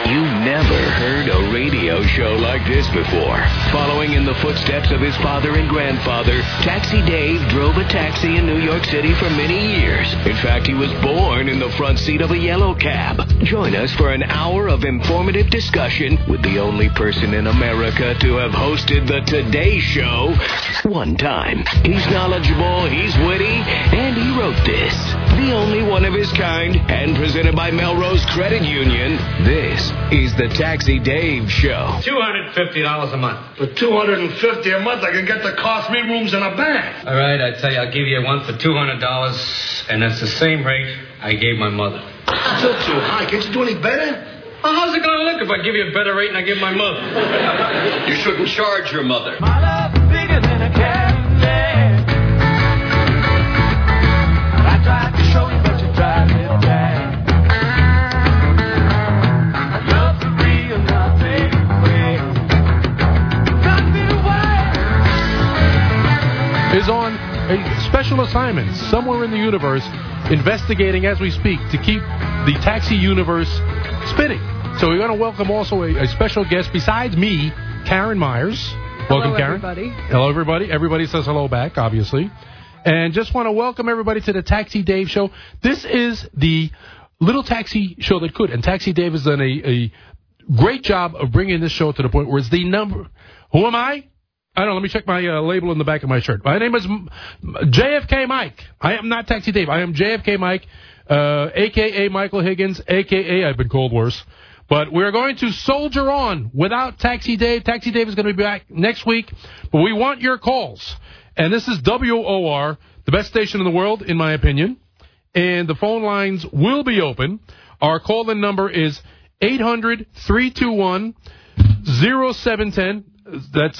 You never heard a radio show like this before. Following in the footsteps of his father and grandfather, Taxi Dave drove a taxi in New York City for many years. In fact, he was born in the front seat of a yellow cab. Join us for an hour of informative discussion with the only person in America to have hosted the Today Show one time. He's knowledgeable, he's witty, and he wrote this. The only one of his kind, and presented by Melrose Credit Union, this is the Taxi Dave Show. $250 a month. For $250 a month, I can get the cost me rooms in a bank. All right, I tell you, I'll give you one for $200, and that's the same rate I gave my mother. Still too high. Can't you do any better? Well, how's it going to look if I give you a better rate and I give my mother? You shouldn't charge your mother. My love's bigger than a Cadillac. I tried to show you, but you drive me back. Love's real, nothing real. Got me away. Is on a special assignment somewhere in the universe, investigating as we speak to keep the taxi universe spinning. So we're going to welcome also a special guest besides me, Karen Myers. Welcome, hello, Karen. Everybody. Hello, everybody. Everybody says hello back, obviously. And just want to welcome everybody to the Taxi Dave Show. This is the little taxi show that could. And Taxi Dave has done a great job of bringing this show to the point where it's the number. Who am I? I don't know. Let me check my label on the back of my shirt. My name is JFK Mike. I am not Taxi Dave. I am JFK Mike, a.k.a. Michael Higgins, a.k.a. I've been called worse. But we're going to soldier on without Taxi Dave. Taxi Dave is going to be back next week. But we want your calls. And this is WOR, the best station in the world, in my opinion. And the phone lines will be open. Our call-in number is 800-321-0710. That's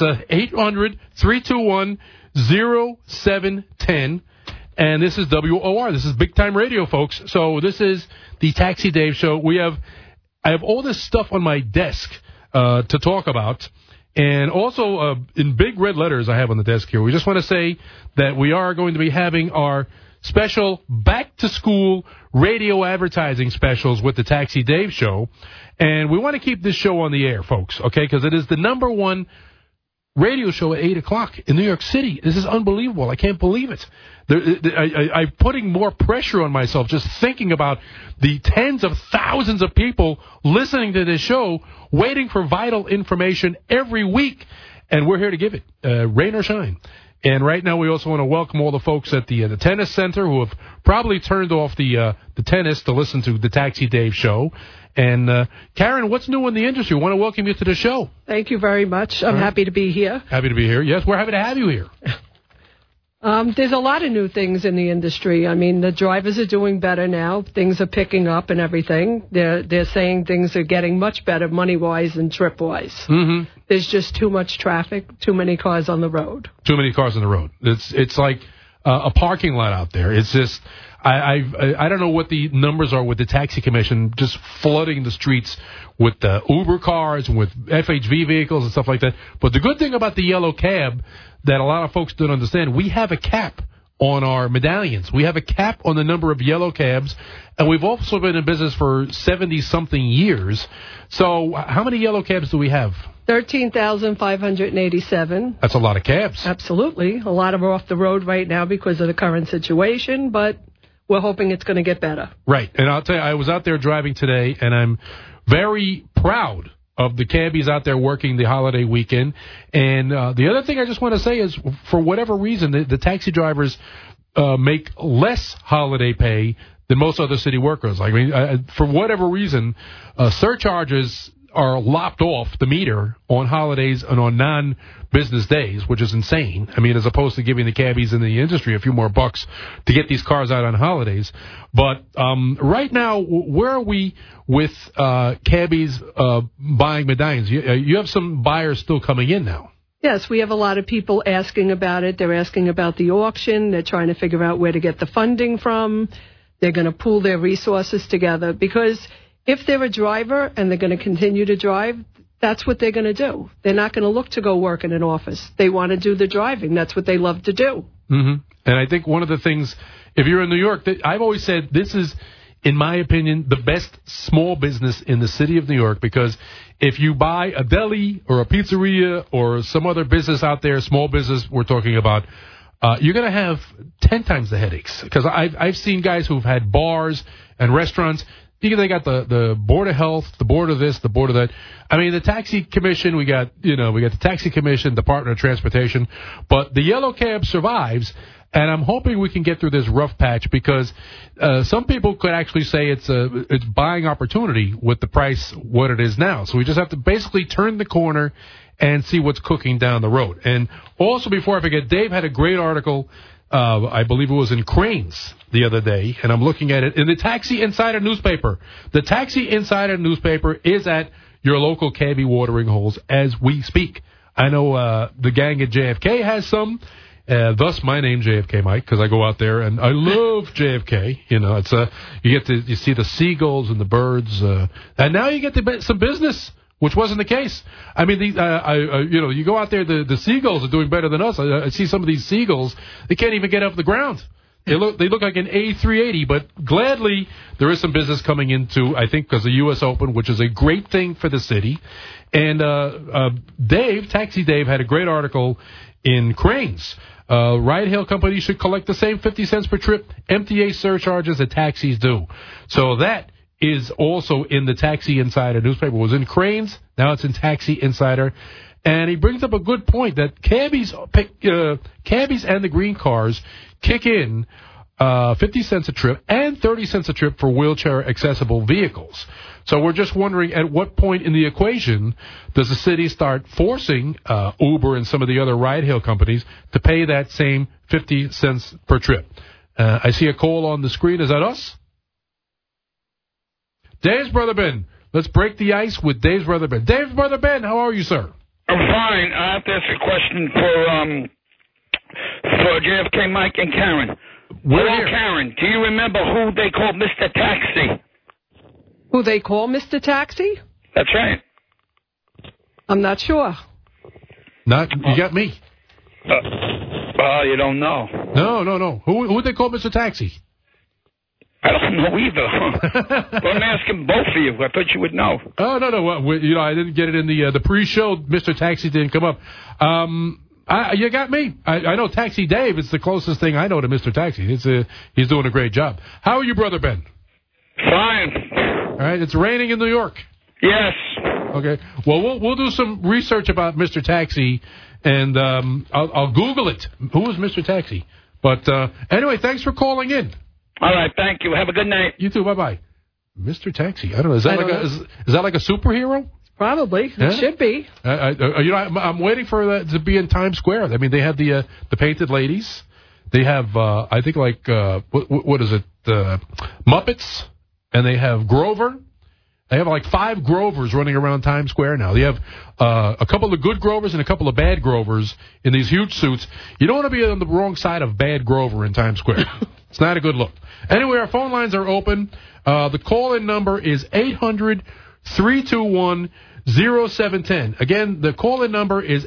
800-321-0710. And this is WOR. This is big-time radio, folks. So this is the Taxi Dave Show. I have all this stuff on my desk to talk about. And also, in big red letters I have on the desk here, we just want to say that we are going to be having our special back-to-school radio advertising specials with the Taxi Dave Show. And we want to keep this show on the air, folks, okay, because it is the number one radio show at 8 o'clock in New York City. This is unbelievable. I can't believe it. I'm putting more pressure on myself just thinking about the tens of thousands of people listening to this show, waiting for vital information every week. And we're here to give it, rain or shine. And right now we also want to welcome all the folks at the tennis center who have probably turned off the tennis to listen to the Taxi Dave Show. And, Karen, what's new in the industry? We want to welcome you to the show. Thank you very much. I'm happy to be here. Happy to be here. Yes, we're happy to have you here. There's a lot of new things in the industry. I mean, the drivers are doing better now. Things are picking up and everything. They're saying things are getting much better money-wise and trip-wise. Mm-hmm. There's just too much traffic, too many cars on the road. Too many cars on the road. It's like a parking lot out there. It's just... I don't know what the numbers are with the taxi commission just flooding the streets with the Uber cars and with FHV vehicles and stuff like that. But the good thing about the yellow cab that a lot of folks don't understand, we have a cap on our medallions. We have a cap on the number of yellow cabs, and we've also been in business for 70-something years. So how many yellow cabs do we have? 13,587. That's a lot of cabs. Absolutely. A lot of them are off the road right now because of the current situation, but... we're hoping it's going to get better. Right. And I'll tell you, I was out there driving today, and I'm very proud of the cabbies out there working the holiday weekend. And the other thing I just want to say is, for whatever reason, the taxi drivers make less holiday pay than most other city workers. I mean, for whatever reason, surcharges are lopped off the meter on holidays and on non-business days, which is insane. I mean, as opposed to giving the cabbies in the industry a few more bucks to get these cars out on holidays. But right now, where are we with cabbies buying medallions? You have some buyers still coming in now. Yes, we have a lot of people asking about it. They're asking about the auction. They're trying to figure out where to get the funding from. They're going to pool their resources together because... if they're a driver and they're going to continue to drive, that's what they're going to do. They're not going to look to go work in an office. They want to do the driving. That's what they love to do. Mm-hmm. And I think one of the things, if you're in New York, I've always said this is in my opinion, the best small business in the city of New York, because if you buy a deli or a pizzeria or some other business out there, small business we're talking about, you're going to have 10 times the headaches. Because I've seen guys who've had bars and restaurants. They got the Board of Health, the Board of this, the Board of that. I mean, the Taxi Commission, we got the Taxi Commission, Department of Transportation. But the yellow cab survives. And I'm hoping we can get through this rough patch, because some people could actually say it's buying opportunity with the price what it is now. So we just have to basically turn the corner and see what's cooking down the road. And also, before I forget, Dave had a great article, I believe it was in Cranes the other day, and I'm looking at it in the Taxi Insider newspaper. The Taxi Insider newspaper is at your local cabbie watering holes as we speak. I know the gang at JFK has some. Thus my name, JFK Mike, because I go out there and I love JFK. It's you see the seagulls and the birds, and now you get some business, which wasn't the case. I mean, you go out there, the seagulls are doing better than us. I see some of these seagulls; they can't even get off the ground. They look like an A380, but gladly there is some business coming into, I think, because the U.S. Open, which is a great thing for the city. And Taxi Dave had a great article in Cranes. Ride-hail companies should collect the same 50 cents per trip MTA surcharges that taxis do. So that is also in the Taxi Insider newspaper. It was in Cranes. Now it's in Taxi Insider. And he brings up a good point that cabbies and the green cars kick in 50 cents a trip and 30 cents a trip for wheelchair-accessible vehicles. So we're just wondering, at what point in the equation does the city start forcing Uber and some of the other ride-hail companies to pay that same 50 cents per trip? I see a call on the screen. Is that us? Dave's Brother Ben. Let's break the ice with Dave's Brother Ben. Dave's Brother Ben, how are you, sir? I'm fine. I have to ask a question for JFK Mike and Karen. Hello, Karen. Do you remember who they called Mr. Taxi? Who they call Mr. Taxi? That's right. I'm not sure. You got me. You don't know. No. Who would they call Mr. Taxi? I don't know either. Well, I'm asking both of you. I thought you would know. Oh, no. Well, I didn't get it in the pre-show. Mr. Taxi didn't come up. You got me. I know Taxi Dave is the closest thing I know to Mr. Taxi. He's doing a great job. How are you, Brother Ben? Fine. All right. It's raining in New York. Yes. Okay. Well, we'll do some research about Mr. Taxi, and I'll Google it. Who is Mr. Taxi? But anyway, thanks for calling in. All right. Thank you. Have a good night. You too. Bye-bye. Mr. Taxi. I don't know. Is that is that like a superhero? Probably. Yeah? It should be. I'm waiting for that to be in Times Square. I mean, they have the painted ladies. They have, I think, like, what is it? Muppets. And they have Grover. They have like 5 Grovers running around Times Square now. They have a couple of good Grovers and a couple of bad Grovers in these huge suits. You don't want to be on the wrong side of bad Grover in Times Square. It's not a good look. Anyway, our phone lines are open. The call-in number is 800-321-0710. Again, the call-in number is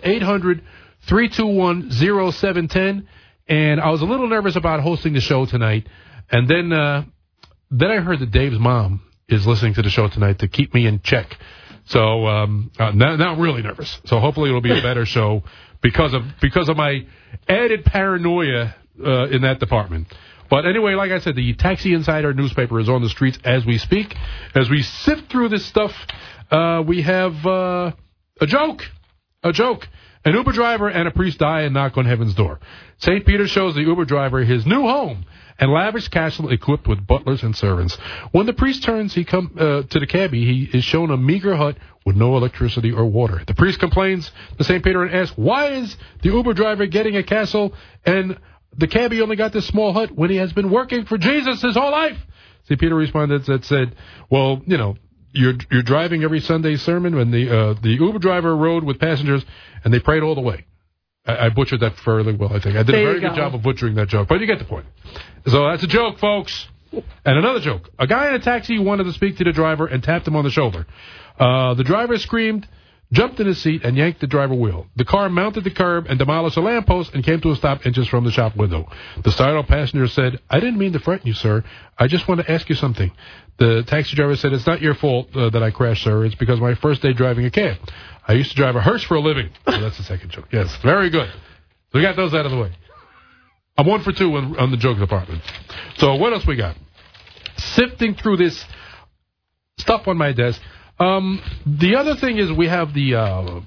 800-321-0710. And I was a little nervous about hosting the show tonight. And then I heard that Dave's mom is listening to the show tonight to keep me in check. So now I'm really nervous. So hopefully it'll be a better show because of my added paranoia in that department. But anyway, like I said, the Taxi Insider newspaper is on the streets as we speak. As we sift through this stuff, we have a joke. An Uber driver and a priest die and knock on heaven's door. St. Peter shows the Uber driver his new home and lavish castle equipped with butlers and servants. When the priest turns to the cabbie, he is shown a meager hut with no electricity or water. The priest complains to St. Peter and asks, why is the Uber driver getting a castle and the cabbie only got this small hut when he has been working for Jesus his whole life? St. Peter responded that said, well, you're driving every Sunday sermon when the Uber driver rode with passengers and they prayed all the way. I butchered that fairly well, I think. I did a very good job of butchering that joke, but you get the point. So that's a joke, folks. And another joke. A guy in a taxi wanted to speak to the driver and tapped him on the shoulder. The driver screamed jumped in his seat, and yanked the driver wheel. The car mounted the curb and demolished a lamppost and came to a stop inches from the shop window. The startled passenger said, "I didn't mean to frighten you, sir. I just want to ask you something." The taxi driver said, "It's not your fault that I crashed, sir. It's because my first day driving a cab. I used to drive a hearse for a living." So that's the second joke. Yes, very good. So we got those out of the way. I'm 1 for 2 on the joke department. So what else we got? Sifting through this stuff on my desk. The other thing is we have the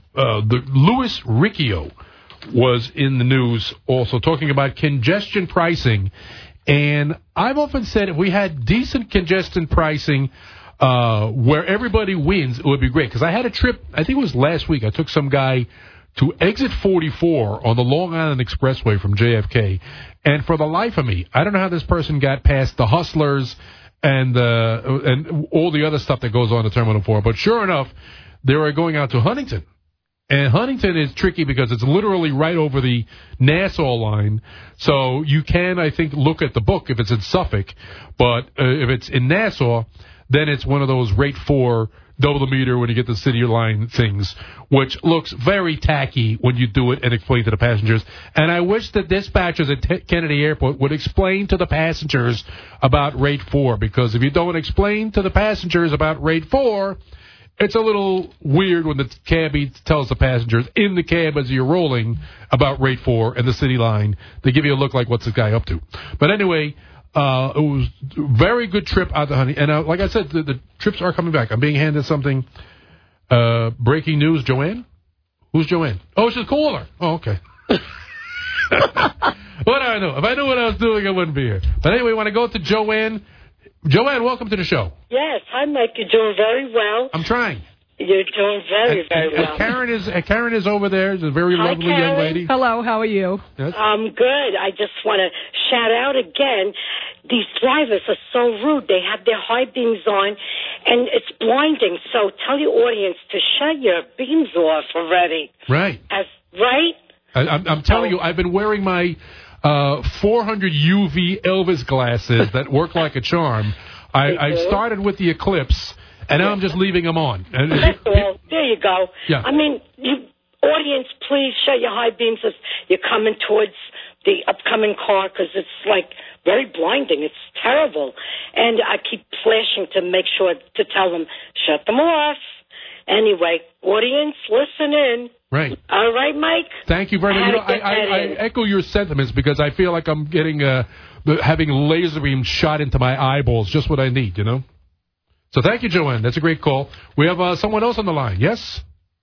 Louis Riccio was in the news also talking about congestion pricing. And I've often said if we had decent congestion pricing where everybody wins, it would be great. Because I had a trip, I think it was last week, I took some guy to exit 44 on the Long Island Expressway from JFK. And for the life of me, I don't know how this person got past the Hustlers and all the other stuff that goes on at Terminal 4. But sure enough, they were going out to Huntington. And Huntington is tricky because it's literally right over the Nassau line. So you can, I think, look at the book if it's in Suffolk. But if it's in Nassau, then it's one of those rate 4 double the meter when you get the city line things, which looks very tacky when you do it and explain to the passengers. And I wish the dispatchers at Kennedy Airport would explain to the passengers about rate 4, because if you don't explain to the passengers about rate 4, it's a little weird when the cabbie tells the passengers in the cab as you're rolling about rate 4 and the city line. They give you a look like, what's this guy up to? But anyway, it was a very good trip out to Huntington. And like I said, the trips are coming back. I'm being handed something. Breaking news, Joanne? Who's Joanne? Oh, she's a caller. Oh, okay. What do I know? If I knew what I was doing, I wouldn't be here. But anyway, we want to go to Joanne. Joanne, welcome to the show. Yes. Hi, Mike. You're doing very well. I'm trying. You're doing very well. Karen is over there. She's a very lovely young lady. Hello, how are you? Yes. I'm good. I just want to shout out again. These drivers are so rude. They have their high beams on, and it's blinding. So tell your audience to shut your beams off already. Right. Right? I'm telling you, I've been wearing my 400 UV Elvis glasses that work like a charm. I started with the Eclipse. And now I'm just leaving them on. Well, there you go. Yeah. I mean, audience, please shut your high beams as you're coming towards the upcoming car, because it's like very blinding. It's terrible. And I keep flashing to make sure to tell them, shut them off. Anyway, audience, listen in. Right. All right, Mike? Thank you very much. I echo your sentiments because I feel like I'm getting having laser beams shot into my eyeballs, just what I need, you know? So thank you, Joanne. That's a great call. We have someone else on the line. Yes?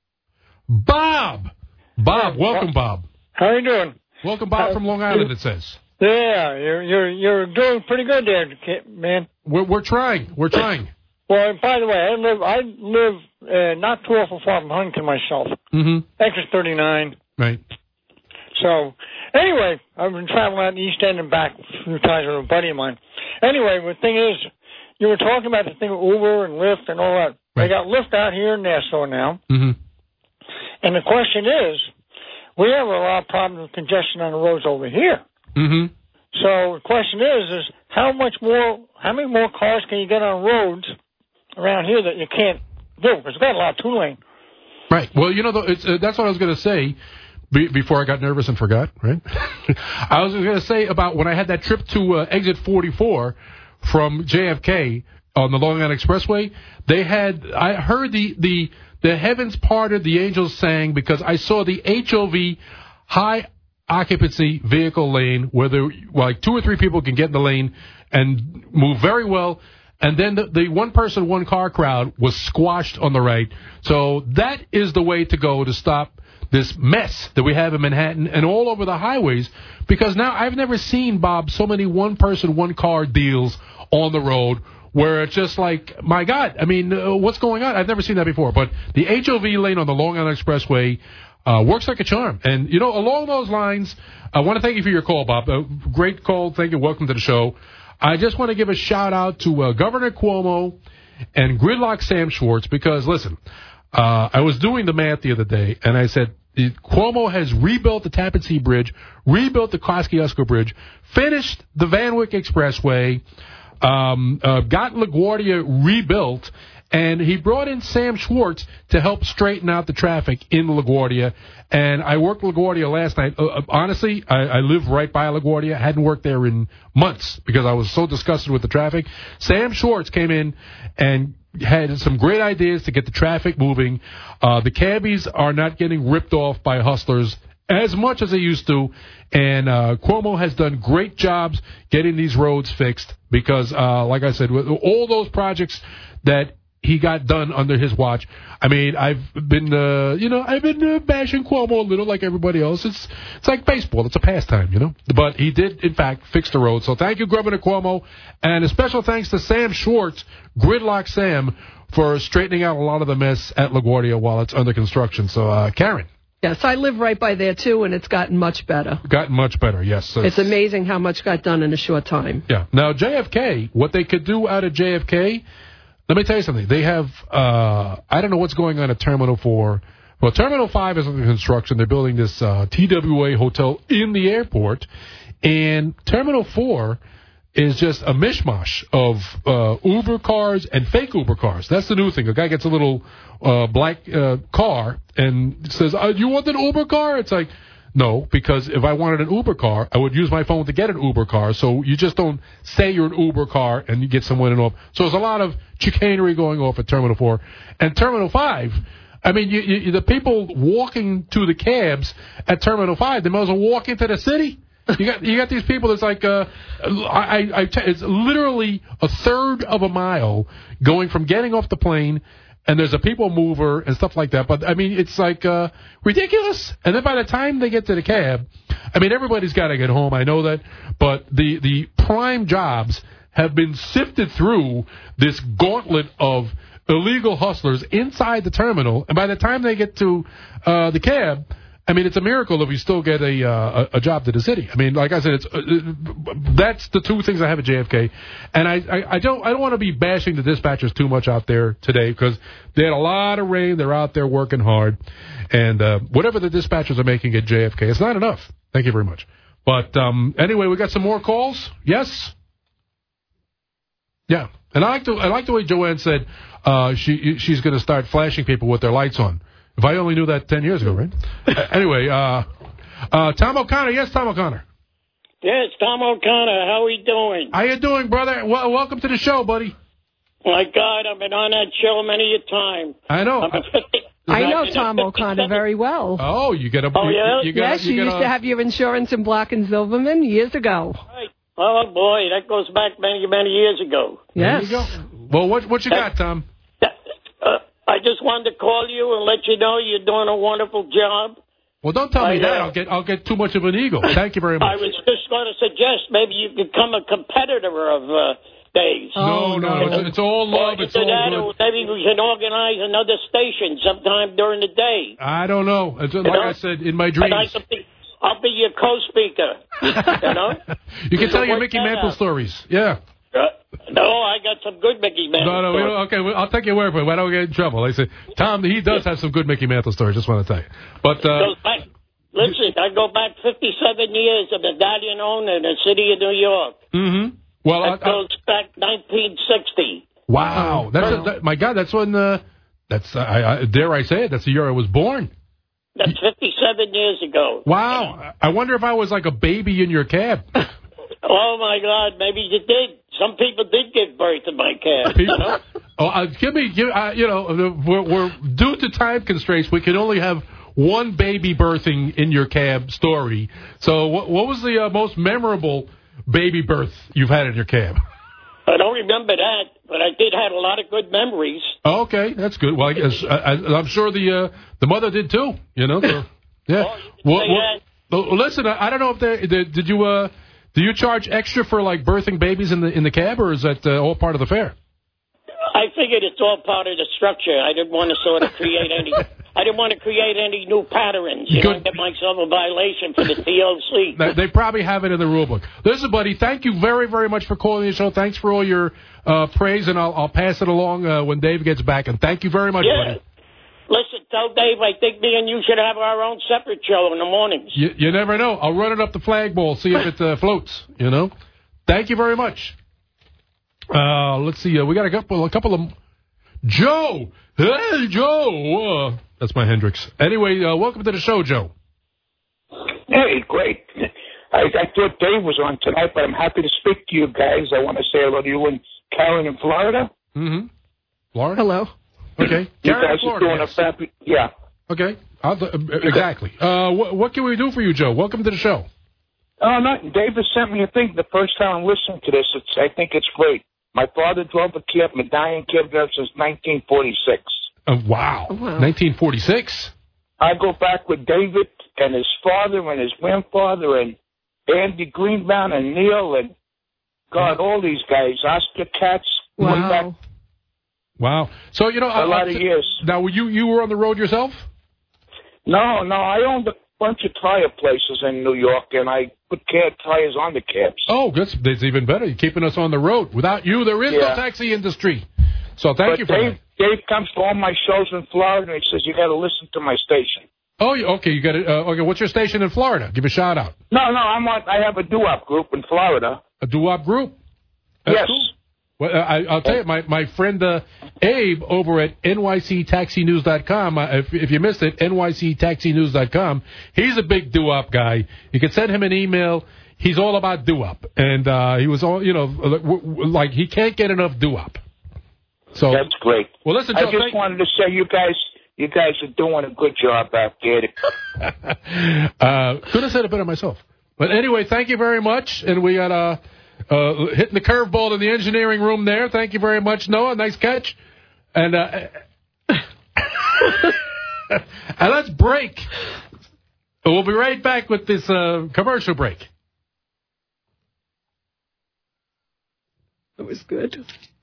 Bob. Bob, welcome, Bob. How are you doing? Welcome, Bob, from Long Island, it says. Yeah, you're doing pretty good there, man. We're trying. We're trying. Well, by the way, I live not too awful far from Huntington myself. Mm-hmm. Exit 39. Right. So, anyway, I've been traveling out the East End and back a few times with a buddy of mine. Anyway, the thing is, you were talking about the thing with Uber and Lyft and all that. Right. They got Lyft out here in Nassau now. Mm-hmm. And the question is, we have a lot of problems with congestion on the roads over here. Mm-hmm. So the question is how many more cars can you get on roads around here that you can't do? Because we've got a lot of 2-lane. Right. Well, you know, that's what I was going to say before I got nervous and forgot, right? I was going to say about when I had that trip to exit 44 from JFK on the Long Island Expressway, I heard the heavens parted, the angels sang, because I saw the HOV, high occupancy vehicle lane, where like 2 or 3 people can get in the lane and move very well. And then the one person, one car crowd was squashed on the right. So that is the way to go to stop this mess that we have in Manhattan and all over the highways. Because now I've never seen, Bob, so many one person, one car deals on the road where it's just like, my God, I mean, what's going on? I've never seen that before. But the HOV lane on the Long Island Expressway works like a charm. And, you know, along those lines, I want to thank you for your call, Bob. Great call. Thank you. Welcome to the show. I just want to give a shout-out to Governor Cuomo and Gridlock Sam Schwartz because, listen, I was doing the math the other day, and I said Cuomo has rebuilt the Tappan Zee Bridge, rebuilt the Kosciuszko Bridge, finished the Van Wyck Expressway, got LaGuardia rebuilt, and he brought in Sam Schwartz to help straighten out the traffic in LaGuardia. And I worked LaGuardia last night. Honestly, I live right by LaGuardia. I hadn't worked there in months because I was so disgusted with the traffic. Sam Schwartz came in and had some great ideas to get the traffic moving. The cabbies are not getting ripped off by hustlers as much as they used to, and Cuomo has done great jobs getting these roads fixed because, like I said, with all those projects that he got done under his watch. I mean, I've been bashing Cuomo a little like everybody else. It's like baseball. It's a pastime, But he did, in fact, fix the road. So thank you, Governor Cuomo. And a special thanks to Sam Schwartz, Gridlock Sam, for straightening out a lot of the mess at LaGuardia while it's under construction. So, Karen. Yes, I live right by there, too, and it's gotten much better. Gotten much better, yes. It's amazing how much got done in a short time. Yeah. Now, JFK, what they could do out of JFK, let me tell you something. They have, I don't know what's going on at Terminal 4. Well, Terminal 5 is under construction. They're building this TWA hotel in the airport. And Terminal 4 is just a mishmash of Uber cars and fake Uber cars. That's the new thing. A guy gets a little black car and says, you want an Uber car? It's like, no, because if I wanted an Uber car, I would use my phone to get an Uber car. So you just don't say you're an Uber car and you get someone in off. So there's a lot of chicanery going off at Terminal 4. And Terminal 5, I mean, the people walking to the cabs at Terminal 5, they might as well walk into the city. You got these people that's like it's literally a third of a mile going from getting off the plane, and there's a people mover and stuff like that. But I mean, it's like ridiculous. And then by the time they get to the cab, I mean, everybody's got to get home. I know that, but the prime jobs have been sifted through this gauntlet of illegal hustlers inside the terminal, and by the time they get to the cab, I mean, it's a miracle if you still get a job to the city. I mean, like I said, that's the two things I have at JFK. And I don't want to be bashing the dispatchers too much out there today because they had a lot of rain. They're out there working hard. And whatever the dispatchers are making at JFK, it's not enough. Thank you very much. But anyway, we got some more calls. Yes? Yeah. And I like the way Joanne said she's going to start flashing people with their lights on. If I only knew that 10 years ago, right? Anyway, Tom O'Connor. Yes, Tom O'Connor. Yes, Tom O'Connor. How are we doing? How you doing, brother? Welcome to the show, buddy. My God, I've been on that show many a time. I know. I know Tom O'Connor very well. Oh, you get a... Oh, yeah? Yes, you used to have your insurance in Black & Silverman years ago. Right. Oh, boy, that goes back many, many years ago. Yes. There you go. Well, what you got, Tom? I just wanted to call you and let you know you're doing a wonderful job. Well, don't tell me that. I'll get too much of an ego. Thank you very much. I was just going to suggest maybe you become a competitor of Dave's. No, it's all love. It's all good. Maybe we can organize another station sometime during the day. I don't know. I said, in my dreams. I'll be your co-speaker. You can tell your Mickey Mantle stories. Yeah. No, I got some good Mickey Mantle stories. Okay, I'll take your word for it. I don't get in trouble. I said, Tom, he does have some good Mickey Mantle stories. Just want to tell you. But listen, I go back 57 years of medallion owner in the city of New York. Mm-hmm. Well, that goes back 1960. Wow, my God, that's when dare I say it? That's the year I was born. That's 57 years ago. Wow, I wonder if I was like a baby in your cab. Oh, my God, maybe you did. Some people did give birth in my cab. We're due to time constraints. We can only have one baby birthing in your cab story. So what was the most memorable baby birth you've had in your cab? I don't remember that, but I did have a lot of good memories. Okay, that's good. Well, I guess, I'm sure the mother did too. So, yeah. Listen, I don't know if did you. Do you charge extra for like birthing babies in the cab, or is that all part of the fare? I figured it's all part of the structure. I didn't want to sort of create any. I didn't want to create any new patterns. Get myself a violation for the TOC. They probably have it in the rule book. Listen, buddy, thank you very, very much for calling the show. Thanks for all your praise, and I'll pass it along when Dave gets back. And thank you very much, buddy. Listen, tell Dave I think me and you should have our own separate show in the mornings. You never know. I'll run it up the flagpole, see if it floats, Thank you very much. Let's see. We got a couple of Joe. Hey, Joe. That's my Hendrix. Anyway, welcome to the show, Joe. Hey, great. I thought Dave was on tonight, but I'm happy to speak to you guys. I want to say hello to you and Karen in Florida. Mm-hmm. Florida? Hello. Okay. You Karen guys Florida, are doing yes. a fabulous... Yeah. Okay. Exactly. What can we do for you, Joe? Welcome to the show. Oh, no, David sent me a thing the first time I'm listening to this. I think it's great. My father drove a cab, medallion cab driver since 1946. Wow. 1946? I go back with David and his father and his grandfather and Andy Greenbaum and Neil and, God, all these guys, Oscar Katz. Wow. Wow. So, you know... a lot of years. Now, you were on the road yourself? No, I owned a bunch of tire places in New York, and I put tires on the cabs. Oh, that's even better. You're keeping us on the road. Without you, there is no taxi industry. So thank you for that. Dave comes to all my shows in Florida, and he says, you got to listen to my station. Oh, okay. You got it. Okay, what's your station in Florida? Give a shout out. No, I have a doo-wop group in Florida. A doo-wop group? That's yes. Cool. Well, I'll tell you, my friend Abe over at nyctaxinews.com, if you missed it, nyctaxinews.com, he's a big doo-wop guy. You can send him an email. He's all about doo-wop. And he was all, like he can't get enough doo-wop. So that's great. Well, listen, Joe, I just wanted to say you guys are doing a good job out there. Could have said it better myself. But anyway, thank you very much. And we got hitting the curveball in the engineering room there. Thank you very much, Noah. Nice catch. And and let's break. We'll be right back with this commercial break. That was good.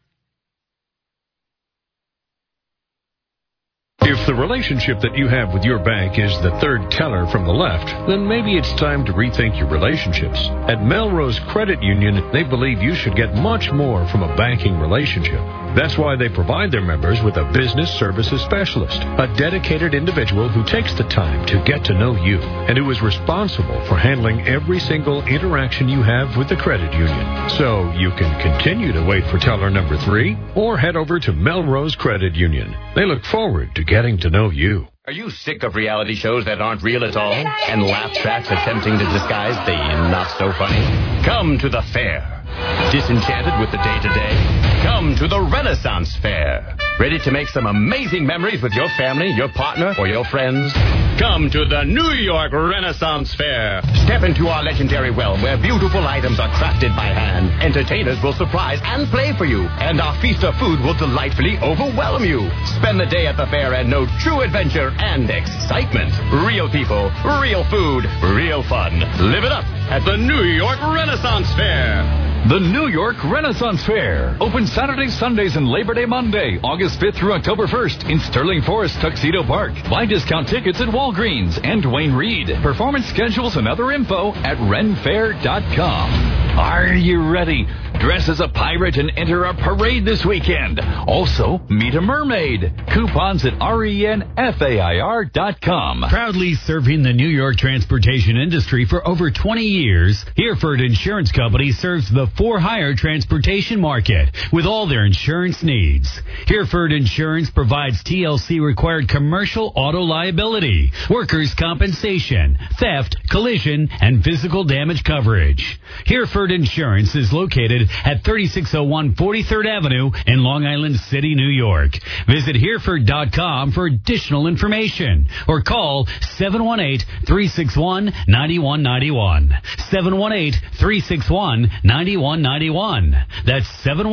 If the relationship that you have with your bank is the third teller from the left, then maybe it's time to rethink your relationships. At Melrose Credit Union, they believe you should get much more from a banking relationship. That's why they provide their members with a business services specialist, a dedicated individual who takes the time to get to know you and who is responsible for handling every single interaction you have with the credit union. So you can continue to wait for teller number 3 or head over to Melrose Credit Union. They look forward to getting to know you. Are you sick of reality shows that aren't real at all and laugh tracks attempting to disguise the not so funny? Come to the fair. Disenchanted with the day-to-day? Come to the Renaissance Fair. Ready to make some amazing memories with your family, your partner, or your friends? Come to the New York Renaissance Fair. Step into our legendary realm where beautiful items are crafted by hand. Entertainers will surprise and play for you. And our feast of food will delightfully overwhelm you. Spend the day at the fair and know true adventure and excitement. Real people, real food, real fun. Live it up at the New York Renaissance Fair. The New York Renaissance Fair. Open Saturdays, Sundays, and Labor Day Monday, August 5th through October 1st in Sterling Forest, Tuxedo Park. Buy discount tickets at Walgreens and Dwayne Reed. Performance schedules and other info at renfair.com. Are you ready? Dress as a pirate and enter a parade this weekend. Also, meet a mermaid. Coupons at renfair.com. Proudly serving the New York transportation industry for over 20 years, Hereford Insurance Company serves the for-hire transportation market with all their insurance needs. Hereford Insurance provides TLC-required commercial auto liability, workers' compensation, theft, collision, and physical damage coverage. Hereford Insurance is located at 3601 43rd Avenue in Long Island City, New York. Visit Hereford.com for additional information or call 718-361-9191. 718-361-9191. That's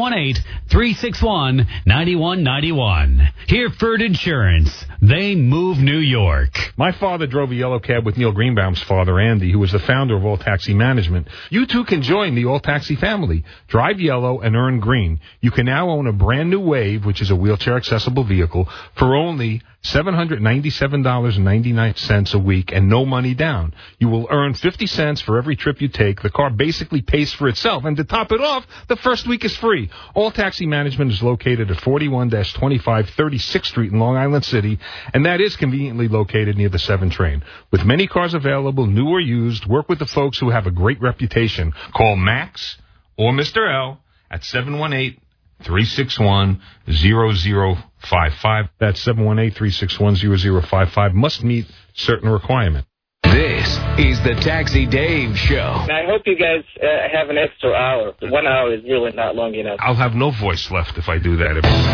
718-361-9191. Hereford Insurance. They move New York. My father drove a yellow cab with Neil Greenbaum's father, Andy, who was the founder of All Taxi Management. You too can join the All Taxi family. Drive yellow and earn green. You can now own a brand new Wave, which is a wheelchair-accessible vehicle, for only $797.99 a week and no money down. You will earn 50 cents for every trip you take. The car basically pays for itself. And to top it off, the first week is free. All Taxi Management is located at 41-25 36th Street in Long Island City, and that is conveniently located near the 7 train. With many cars available, new or used, work with the folks who have a great reputation. Call Max or Mr. L at 718-361-0055. That's 718-361-0055. Must meet certain requirement. This is the Taxi Dave Show. I hope you guys have an extra hour. 1 hour is really not long enough. I'll have no voice left if I do that.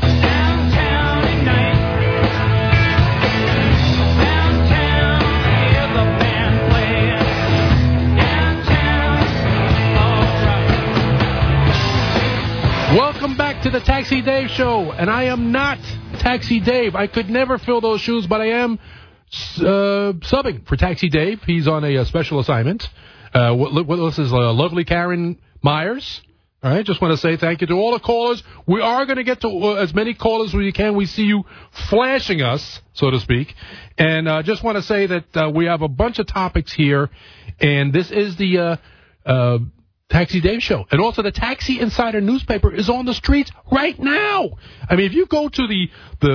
Welcome back to the Taxi Dave Show, and I am not Taxi Dave. I could never fill those shoes, but I am subbing for Taxi Dave. He's on a special assignment. This is lovely Karen Myers. All right, just want to say thank you to all the callers. We are going to get to as many callers as we can. We see you flashing us, so to speak. And just want to say that we have a bunch of topics here, and this is the Taxi Dave Show. And also the Taxi Insider newspaper is on the streets right now. I mean, if you go to the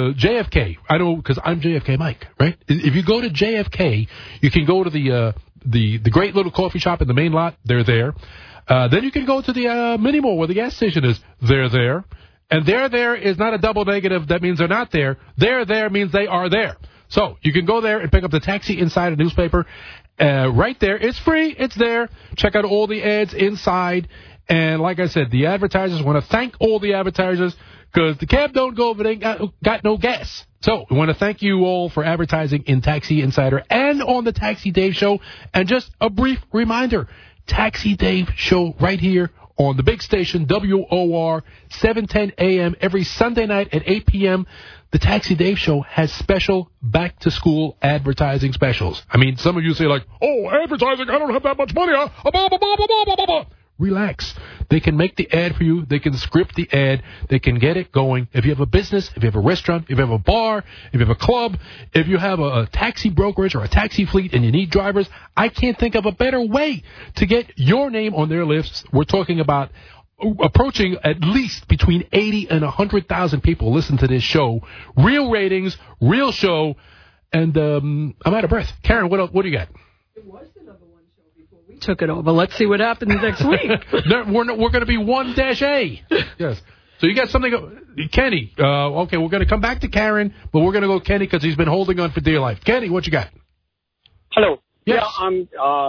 JFK, I know because I'm JFK Mike, right? If you go to JFK, you can go to the great little coffee shop in the main lot. They're there. Then you can go to the mini mall where the gas station is. They're there. And they're there is not a double negative. That means they're not there. They're there means they are there. So you can go there and pick up the Taxi Insider newspaper. Right there. It's free. It's there. Check out all the ads inside. And like I said, the advertisers want to thank all the advertisers because the cab don't go if it ain't got no gas. So we want to thank you all for advertising in Taxi Insider and on the Taxi Dave Show. And just a brief reminder, Taxi Dave Show right here on the big station, WOR, 710 a.m. every Sunday night at 8 p.m. The Taxi Dave Show has special back-to-school advertising specials. I mean, some of you say like, oh, advertising, I don't have that much money. Blah, blah, blah, blah, blah, blah. Relax. They can make the ad for you. They can script the ad. They can get it going. If you have a business, if you have a restaurant, if you have a bar, if you have a club, if you have a taxi brokerage or a taxi fleet and you need drivers, I can't think of a better way to get your name on their lists. We're talking about approaching at least between 80 and 100,000 people listen to this show. Real ratings, real show, and I'm out of breath. Karen, what do you got? It was the number one show before we took it over. Let's see what happens next week. We're going to be 1-A. Yes. So you got something, Kenny. Okay, we're going to come back to Karen, but we're going to go Kenny because he's been holding on for dear life. Kenny, what you got? Hello. Yes. Yeah, I'm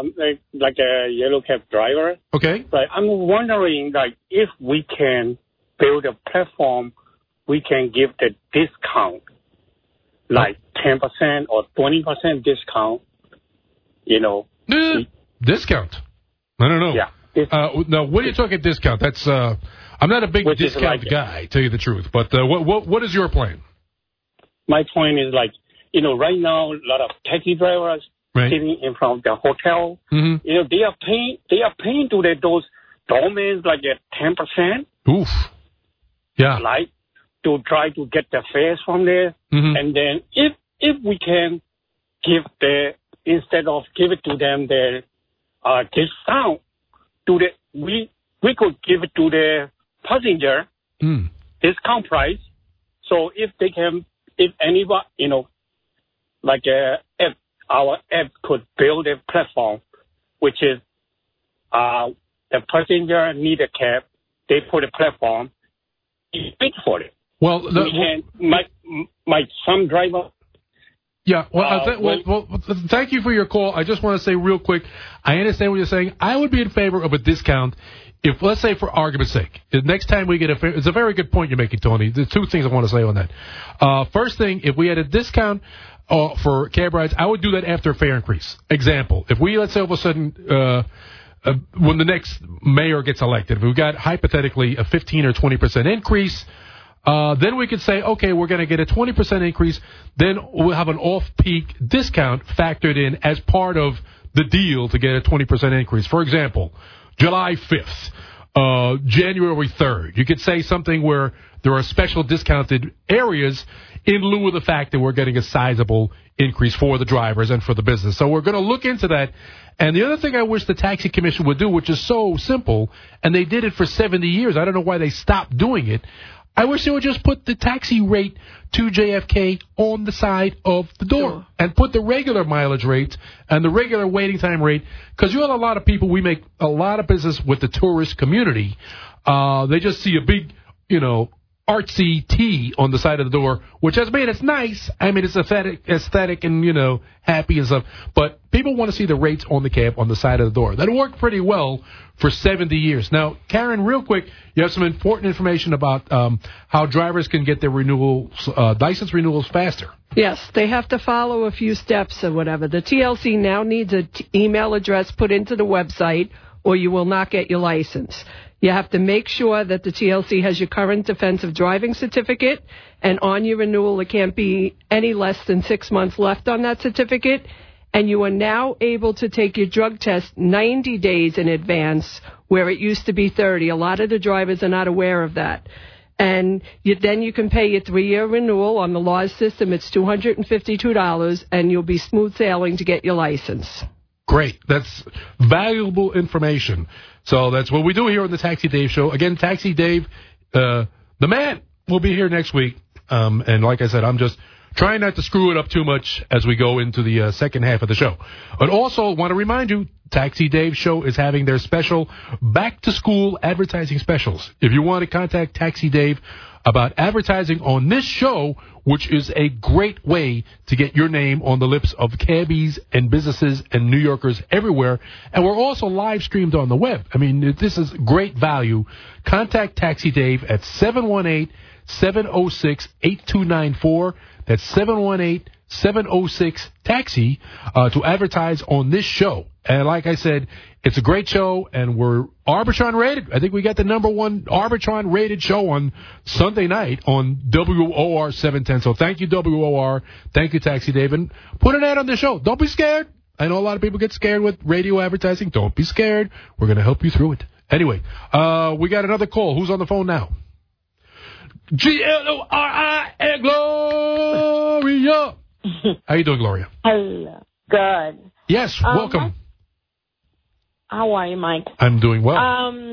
like a yellow cab driver. Okay. But I'm wondering, like, if we can build a platform, we can give the discount, like 10% or 20% discount. You know. Discount? I don't know. Yeah. No, what are you talking discount? That's I'm not a big discount guy, tell you the truth. But what is your plan? My point is like, you know, right now a lot of taxi drivers. Right. Sitting in front of the hotel, you know, they are paying to those doormen like 10%. Oof. Yeah. Like to try to get the fares from there, and then if we can give instead of give it to them the discount to we could give it to the passenger discount price. So if anybody, you know, like if our app could build a platform, which is the passenger need a cab, they put a platform, you pay for it. Well, some driver. Yeah, well, thank you for your call. I just want to say real quick, I understand what you're saying. I would be in favor of a discount if, let's say, for argument's sake, the next time we get it's a very good point you're making, Tony. There's two things I want to say on that. First thing, if we had a discount for cab rides, I would do that after a fare increase. Example, if we, let's say, all of a sudden, when the next mayor gets elected, if we got, hypothetically, a 15 or 20% increase, then we could say, okay, we're going to get a 20% increase, then we'll have an off-peak discount factored in as part of the deal to get a 20% increase. For example, July 5th, January 3rd. You could say something where there are special discounted areas in lieu of the fact that we're getting a sizable increase for the drivers and for the business. So we're going to look into that. And the other thing I wish the Taxi Commission would do, which is so simple, and they did it for 70 years. I don't know why they stopped doing it. I wish they would just put the taxi rate to JFK on the side of the door and put the regular mileage rate and the regular waiting time rate, because you have a lot of people, we make a lot of business with the tourist community. They just see a big, artsy T on the side of the door, which it's nice. I mean, it's aesthetic and, happy and stuff. But people want to see the rates on the cab on the side of the door. That worked pretty well for 70 years. Now, Karen, real quick, you have some important information about how drivers can get their license renewals faster. Yes, they have to follow a few steps or whatever. The TLC now needs an email address put into the website, or you will not get your license. You have to make sure that the TLC has your current defensive driving certificate, and on your renewal, it can't be any less than 6 months left on that certificate. And you are now able to take your drug test 90 days in advance, where it used to be 30. A lot of the drivers are not aware of that. And then you can pay your 3-year renewal on the laws system. It's $252, and you'll be smooth sailing to get your license. Great. That's valuable information. So that's what we do here on the Taxi Dave Show. Again, Taxi Dave, the man, will be here next week. And like I said, I'm just trying not to screw it up too much as we go into the second half of the show. But also want to remind you, Taxi Dave Show is having their special back-to-school advertising specials. If you want to contact Taxi Dave about advertising on this show, which is a great way to get your name on the lips of cabbies and businesses and New Yorkers everywhere. And we're also live streamed on the web. I mean, this is great value. Contact Taxi Dave at 718-706-8294. That's 718-706-TAXI to advertise on this show. And like I said, it's a great show, and we're Arbitron rated. I think we got the #1 Arbitron rated show on Sunday night on WOR 710. So thank you, WOR. Thank you, Taxi Dave. And put an ad on the show. Don't be scared. I know a lot of people get scared with radio advertising. Don't be scared. We're going to help you through it. Anyway, we got another call. Who's on the phone now? Gloria. How you doing, Gloria? Hello. Good. Yes, welcome. How are you, Mike? I'm doing well.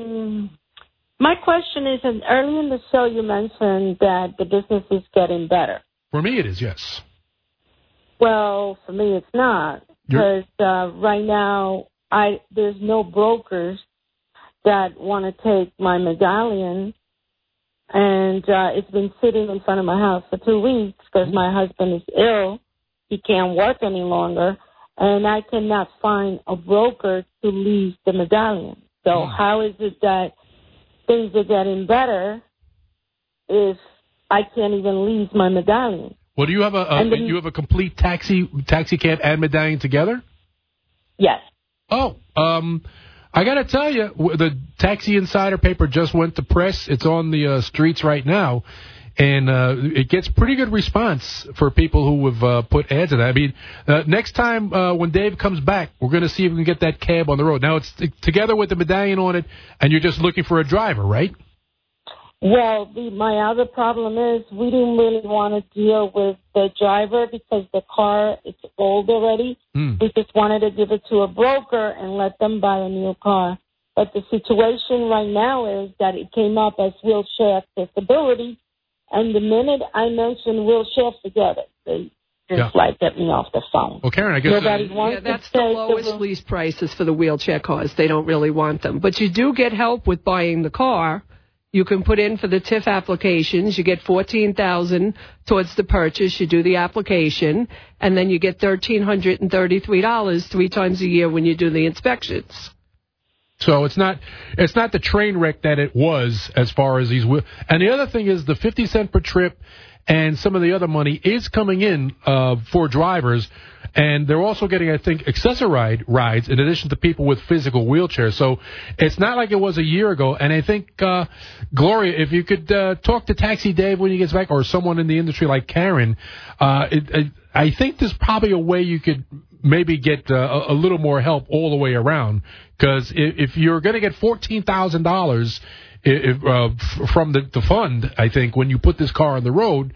My question is, early in the show you mentioned that the business is getting better. For me it is, yes. Well, for me it's not. Because right now there's no brokers that want to take my medallion. And it's been sitting in front of my house for 2 weeks because my husband is ill. He can't work any longer. And I cannot find a broker to lease the medallion. So how is it that things are getting better if I can't even lease my medallion? Well, do you have you have a complete taxi cab and medallion together? Yes. Oh, I got to tell you, the Taxi Insider paper just went to press. It's on the streets right now, and it gets pretty good response for people who have put ads in it. I mean, next time when Dave comes back, we're going to see if we can get that cab on the road. Now, it's together with the medallion on it, and you're just looking for a driver, right? Well, my other problem is we didn't really want to deal with the driver because the car is old already. We just wanted to give it to a broker and let them buy a new car. But the situation right now is that it came up as wheelchair accessibility, and the minute I mentioned wheelchair, forget it. They just get me off the phone. Well, Karen, I guess that's the lowest lease prices for the wheelchair cars. They don't really want them. But you do get help with buying the car. You can put in for the TIF applications. You get $14,000 towards the purchase. You do the application, and then you get $1,333 3 times a year when you do the inspections. So it's not the train wreck that it was as far as these. And the other thing is the 50 cent per trip and some of the other money is coming in for drivers. And they're also getting, I think, accessorized rides in addition to people with physical wheelchairs. So it's not like it was a year ago. And I think, Gloria, if you could talk to Taxi Dave when he gets back or someone in the industry like Karen, I think there's probably a way you could maybe get a little more help all the way around. Because if you're going to get $14,000 from the fund, I think, when you put this car on the road,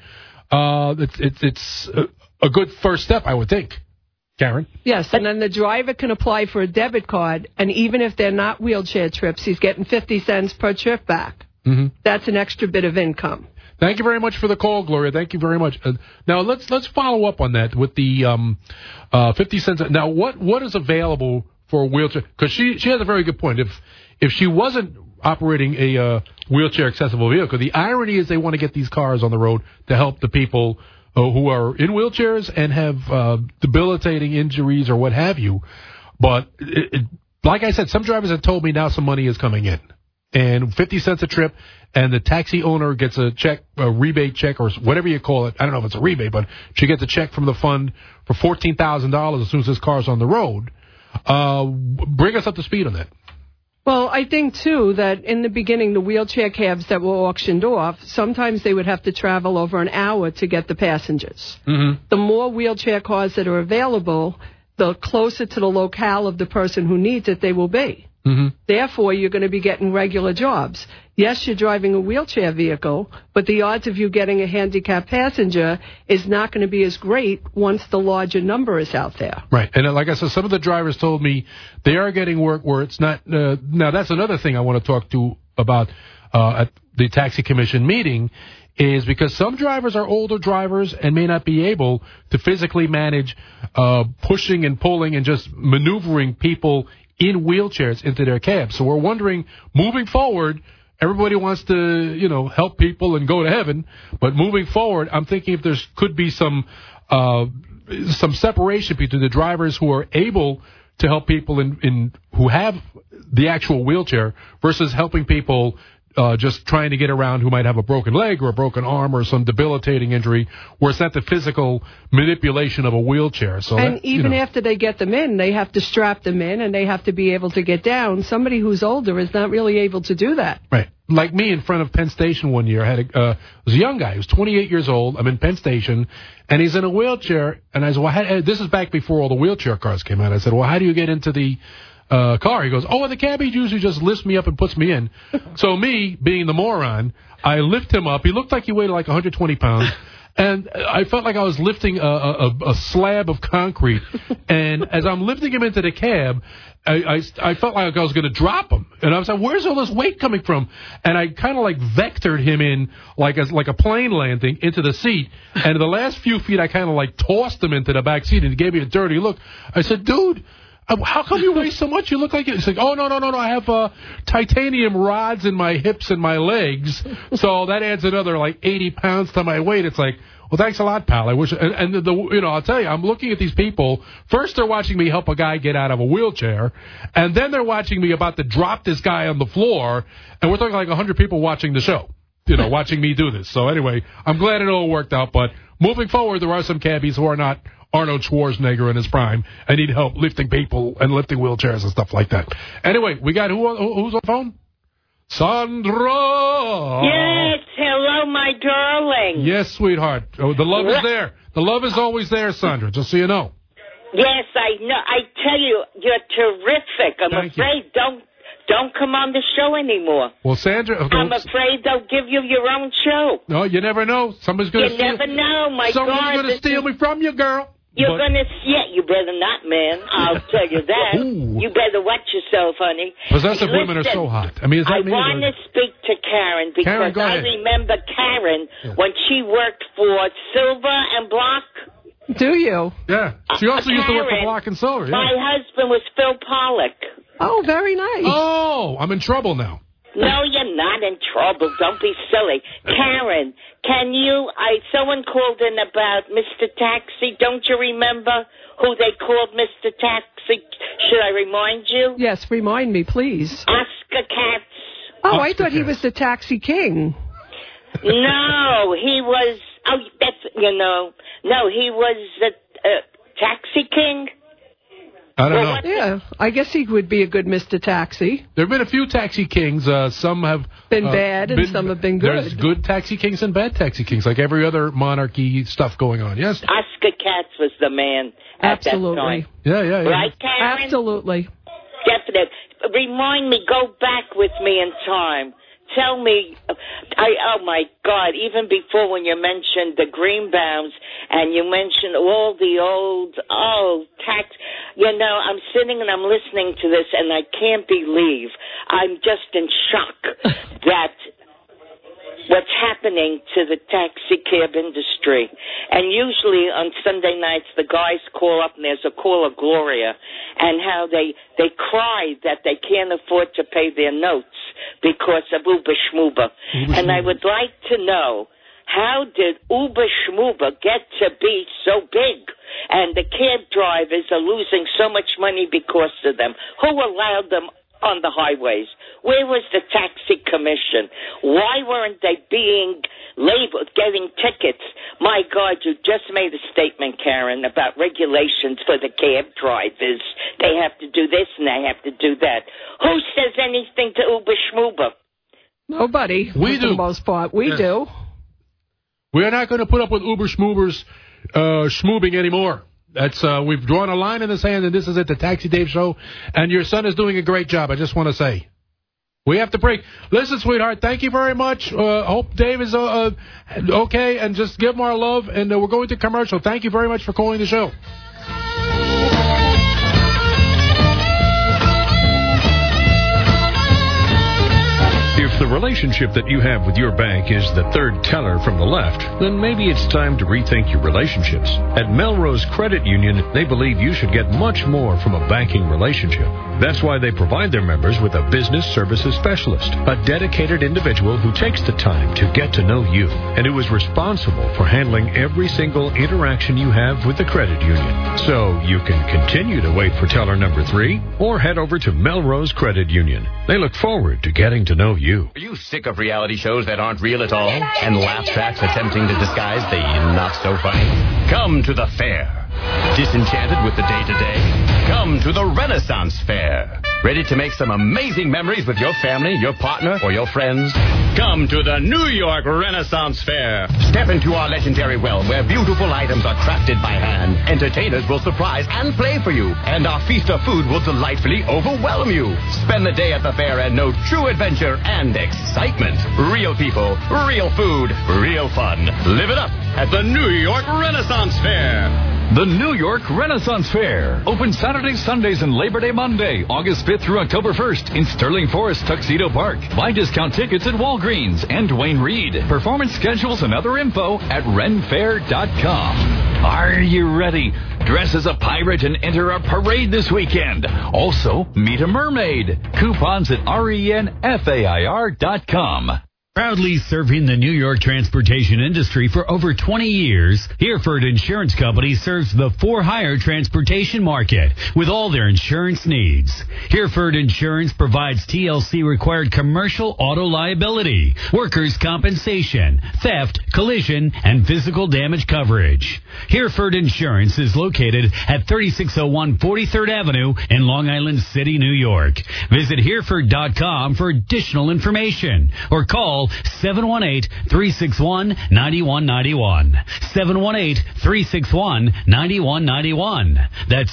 it's a good first step, I would think. Karen? Yes, and then the driver can apply for a debit card, and even if they're not wheelchair trips, he's getting 50 cents per trip back. Mm-hmm. That's an extra bit of income. Thank you very much for the call, Gloria. Thank you very much. Now, let's follow up on that with the 50 cents. Now, what is available for a wheelchair? Because she has a very good point. If she wasn't operating a wheelchair accessible vehicle. The irony is they want to get these cars on the road to help the people who are in wheelchairs and have debilitating injuries or what have you. But like I said, some drivers have told me now some money is coming in. And 50 cents a trip, and the taxi owner gets a check, a rebate check, or whatever you call it. I don't know if it's a rebate, but she gets a check from the fund for $14,000 as soon as this car's on the road. Bring us up to speed on that. Well, I think, too, that in the beginning, the wheelchair cabs that were auctioned off, sometimes they would have to travel over an hour to get the passengers. Mm-hmm. The more wheelchair cars that are available, the closer to the locale of the person who needs it they will be. Mm-hmm. Therefore, you're going to be getting regular jobs. Yes, you're driving a wheelchair vehicle, but the odds of you getting a handicapped passenger is not going to be as great once the larger number is out there. Right. And like I said, some of the drivers told me they are getting work where it's not. Now, that's another thing I want to talk to about at the taxi commission meeting is because some drivers are older drivers and may not be able to physically manage pushing and pulling and just maneuvering people in wheelchairs into their cabs. So we're wondering, moving forward, everybody wants to, help people and go to heaven. But moving forward, I'm thinking if there could be some separation between the drivers who are able to help people who have the actual wheelchair versus helping people just trying to get around who might have a broken leg or a broken arm or some debilitating injury where it's not the physical manipulation of a wheelchair. So even after they get them in, they have to strap them in and they have to be able to get down. Somebody who's older is not really able to do that. Right. Like me in front of Penn Station one year, I had was a young guy. He was 28 years old. I'm in Penn Station, and he's in a wheelchair. And I said, well, this is back before all the wheelchair cars came out. I said, well, how do you get into the car? He goes, the cabbie usually just lifts me up and puts me in. So me, being the moron, I lift him up. He looked like he weighed like 120 pounds. And I felt like I was lifting a slab of concrete. And as I'm lifting him into the cab, I felt like I was going to drop him. And I was like, where's all this weight coming from? And I kind of like vectored him in like a plane landing into the seat. And the last few feet, I kind of like tossed him into the back seat. And he gave me a dirty look. I said, dude, how come you weigh so much? You look like it. He's like, no. I have titanium rods in my hips and my legs, so that adds another like 80 pounds to my weight. It's like, well, thanks a lot, pal. I wish. And I'll tell you, I'm looking at these people. First, they're watching me help a guy get out of a wheelchair, and then they're watching me about to drop this guy on the floor. And we're talking like 100 people watching the show, watching me do this. So anyway, I'm glad it all worked out. But moving forward, there are some cabbies who are not Arnold Schwarzenegger in his prime. I need help lifting people and lifting wheelchairs and stuff like that. Anyway, we got who's on the phone? Sandra! Yes, hello, my darling. Yes, sweetheart. Oh, the love is there. The love is always there, Sandra, just so you know. Yes, I know. I tell you, you're terrific. I'm afraid don't come on the show anymore. Well, Sandra, I'm afraid they'll give you your own show. No, you never know. Somebody's going to steal. You never know, my God. Somebody's going to steal me from you, girl. You're going to see it. You better not, man. I'll tell you that. Ooh. You better watch yourself, honey. Possessive women are so hot. I mean, is that I want to speak to Karen because I remember Karen when she worked for Silver and Block. Do you? Yeah. She also used to work for Block and Silver. Yeah. My husband was Phil Pollock. Oh, very nice. Oh, I'm in trouble now. No, you're not in trouble. Don't be silly. Karen, someone called in about Mr. Taxi. Don't you remember who they called Mr. Taxi? Should I remind you? Yes, remind me, please. Oscar Katz. Oh, I thought he was the Taxi King. No, he was, no, he was the Taxi King. I don't know. Yeah, I guess he would be a good Mr. Taxi. There have been a few Taxi Kings. Some have been bad and some have been good. There's good Taxi Kings and bad Taxi Kings, like every other monarchy stuff going on. Yes. Oscar Katz was the man at that time. Yeah. Right, Karen? Absolutely. Definitely. Remind me, go back with me in time. Tell me, oh my God, even before when you mentioned the Greenbaums and you mentioned all the old, tax, I'm sitting and I'm listening to this and I can't believe, I'm just in shock that what's happening to the taxi cab industry. And usually on Sunday nights, the guys call up, and there's a call of Gloria, and how they cry that they can't afford to pay their notes because of Uber Schmuber. And I would like to know, how did Uber Schmuber get to be so big? And the cab drivers are losing so much money because of them. Who allowed them on the highways? Where was the taxi commission? Why weren't they being labeled, getting tickets? My God, you just made a statement, Karen, about regulations for the cab drivers. They have to do this and they have to do that. Who says anything to Uber Schmuber? Nobody. We do. For the most part. We do. We are not going to put up with Uber Schmuber's schmoobing anymore. That's we've drawn a line in the sand, and this is at the Taxi Dave Show, and your son is doing a great job. I just want to say. We have to break. Listen, sweetheart, thank you very much. Hope Dave is okay, and just give him our love, and we're going to commercial. Thank you very much for calling the show. If the relationship that you have with your bank is the third teller from the left, then maybe it's time to rethink your relationships. At Melrose Credit Union, they believe you should get much more from a banking relationship. That's why they provide their members with a business services specialist, a dedicated individual who takes the time to get to know you and who is responsible for handling every single interaction you have with the credit union. So you can continue to wait for teller number 3 or head over to Melrose Credit Union. They look forward to getting to know you. Are you sick of reality shows that aren't real at all? And laugh tracks attempting to disguise the not-so-funny? Come to the fair. Disenchanted with the day-to-day? Come to the Renaissance Fair. Ready to make some amazing memories with your family, your partner, or your friends? Come to the New York Renaissance Fair. Step into our legendary well where beautiful items are crafted by hand. Entertainers will surprise and play for you. And our feast of food will delightfully overwhelm you. Spend the day at the fair and know true adventure and excitement. Real people, real food, real fun. Live it up at the New York Renaissance Fair. The New York Renaissance Fair. Open Saturdays, Sundays, and Labor Day Monday, August 5th through October 1st in Sterling Forest, Tuxedo Park. Buy discount tickets at Walgreens and Duane Reade. Performance schedules and other info at renfair.com. Are you ready? Dress as a pirate and enter a parade this weekend. Also, meet a mermaid. Coupons at renfair.com. Proudly serving the New York transportation industry for over 20 years, Hereford Insurance Company serves the for-hire transportation market with all their insurance needs. Hereford Insurance provides TLC-required commercial auto liability, workers' compensation, theft, collision, and physical damage coverage. Hereford Insurance is located at 3601 43rd Avenue in Long Island City, New York. Visit Hereford.com for additional information or call 718-361-9191. 718-361-9191. That's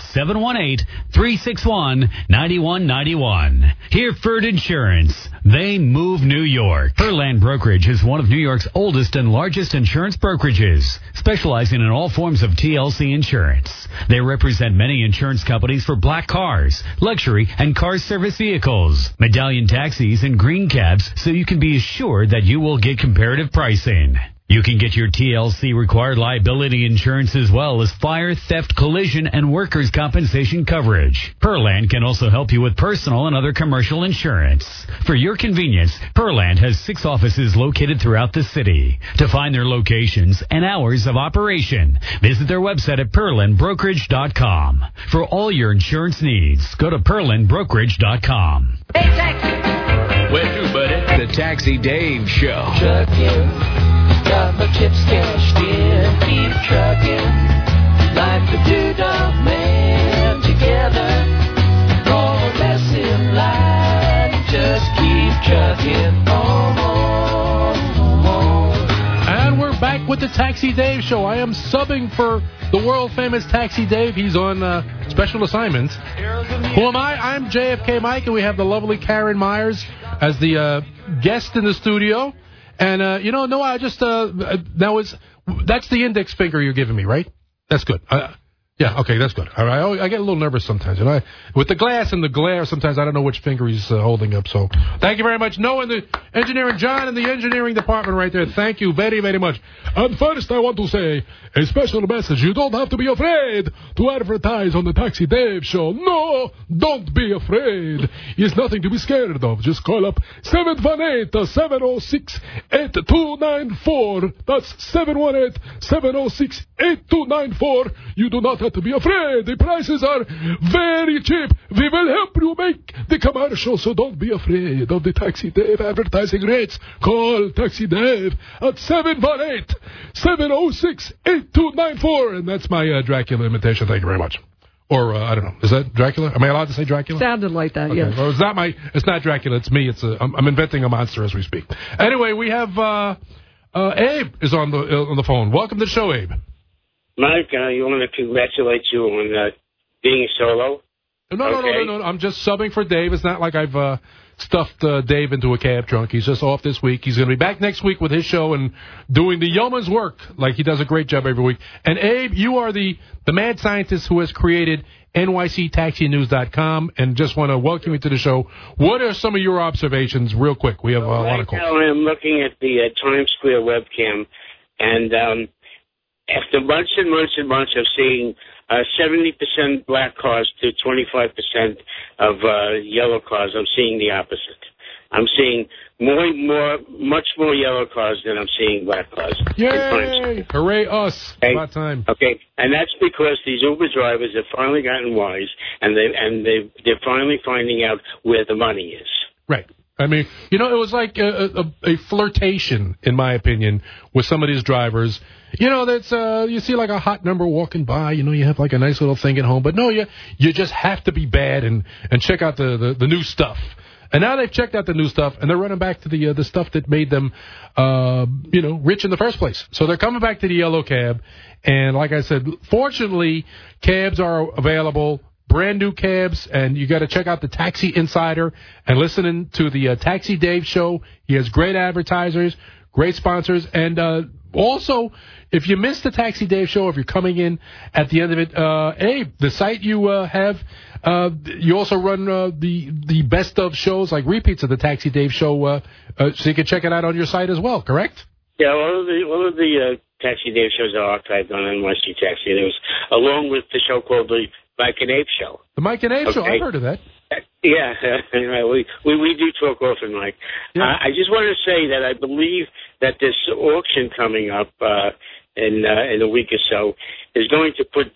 718-361-9191. Hereford Insurance. They move New York. Perland Brokerage is one of New York's oldest and largest insurance brokerages, specializing in all forms of TLC insurance. They represent many insurance companies for black cars, luxury, and car service vehicles, medallion taxis, and green cabs, so you can be assured that you will get comparative pricing. You can get your TLC required liability insurance as well as fire, theft, collision, and workers' compensation coverage. Perland can also help you with personal and other commercial insurance. For your convenience, Perland has 6 offices located throughout the city. To find their locations and hours of operation, visit their website at perlandbrokerage.com. For all your insurance needs, go to perlandbrokerage.com. Hey, taxi! Where to, buddy? The Taxi Dave Show. Trucking, got my chips cashed in, keep trucking, like the Doo-Dog Man together, more or less in line, just keep trucking, And we're back with the Taxi Dave Show. I am subbing for the world-famous Taxi Dave. He's on special assignment. Who am I? I'm JFK Mike, and we have the lovely Karen Myers as the guest in the studio. And, Noah, I just, that's the index finger you're giving me, right? That's good. Yeah, okay, that's good. All right, I get a little nervous sometimes. And with the glass and the glare, sometimes I don't know which finger he's holding up. So thank you very much. Noah and the engineering, John in the engineering department right there. Thank you very, very much. And first, I want to say a special message. You don't have to be afraid to advertise on the Taxi Dave Show. No, don't be afraid. It's nothing to be scared of. Just call up 718-706-8294. That's 718-706-8294. You do not have to be afraid. The prices are very cheap. We will help you make the commercial, so don't be afraid of the Taxi Dave advertising rates. Call Taxi Dave at 718-706-8294. And that's my Dracula imitation. Thank you very much. Or, I don't know. Is that Dracula? Am I allowed to say Dracula? Sounded like that, okay. yes. Well, it's not Dracula. It's me. I'm inventing a monster as we speak. Anyway, we have Abe is on the phone. Welcome to the show, Abe. Mike, you want to congratulate you on being solo. No. I'm just subbing for Dave. It's not like I've stuffed Dave into a cab trunk. He's just off this week. He's going to be back next week with his show and doing the yeoman's work like he does a great job every week. And, Abe, you are the mad scientist who has created NYCTaxiNews.com, and just want to welcome you to the show. What are some of your observations, real quick? We have a lot of calls. I'm looking at the Times Square webcam, and after months and months and months of seeing 70% black cars to 25% of yellow cars, I'm seeing the opposite. I'm seeing much more yellow cars than I'm seeing black cars. Yay! Hooray us! Okay. About time. Okay, and that's because these Uber drivers have finally gotten wise, and they're finally finding out where the money is. Right. I mean, it was like a flirtation, in my opinion, with some of these drivers. That's you see like a hot number walking by. You have like a nice little thing at home, but no, you just have to be bad and check out the new stuff. And now they've checked out the new stuff, and they're running back to the stuff that made them, rich in the first place. So they're coming back to the yellow cab, and like I said, fortunately, cabs are available. Brand new cabs, and you got to check out the Taxi Insider and listen to the Taxi Dave Show. He has great advertisers, great sponsors, and also, if you missed the Taxi Dave Show, if you're coming in at the end of it, Abe, the site you have, you also run the best of shows, like repeats of the Taxi Dave Show, so you can check it out on your site as well, correct? Yeah, all of the Taxi Dave shows are archived on NYC Taxi News, along with the show called the Mike and Abe Show. The Mike and Abe Show, I've heard of that. Yeah, we do talk often, Mike. Yeah. I just want to say that I believe that this auction coming up in a week or so is going to put